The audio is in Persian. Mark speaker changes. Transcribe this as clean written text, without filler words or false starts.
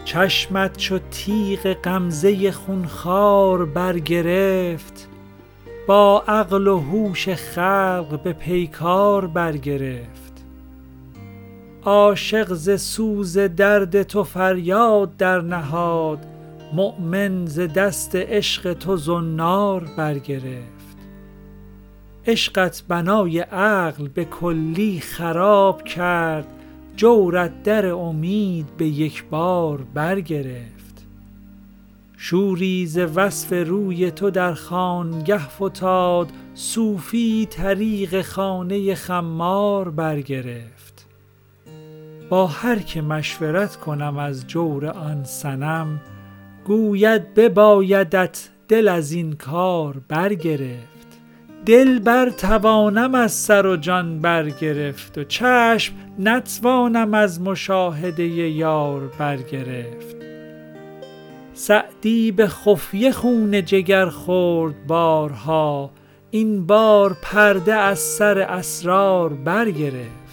Speaker 1: چشمت چو تیغ غمزه خونخوار برگرفت، با عقل و هوش خلق به پیکار برگرفت. عاشق ز سوز درد تو فریاد در نهاد، مؤمن ز دست عشق تو زنار برگرفت. عشقت بنای عقل به کلی خراب کرد، جورت در امید به یک بار برگرفت. شوری ز وصف روی تو در خانگه فتاد، صوفی طریق خانه خمار برگرفت. با هر که مشورت کنم از جور آن صنم، گوید ببایدت دل از این کار برگرفت. دل بر توانم از سر و جان برگرفت و چشم نتوانم از مشاهده یار برگرفت. سعدی به خفیه خون جگر خورد بارها، این بار پرده از سر اسرار برگرفت.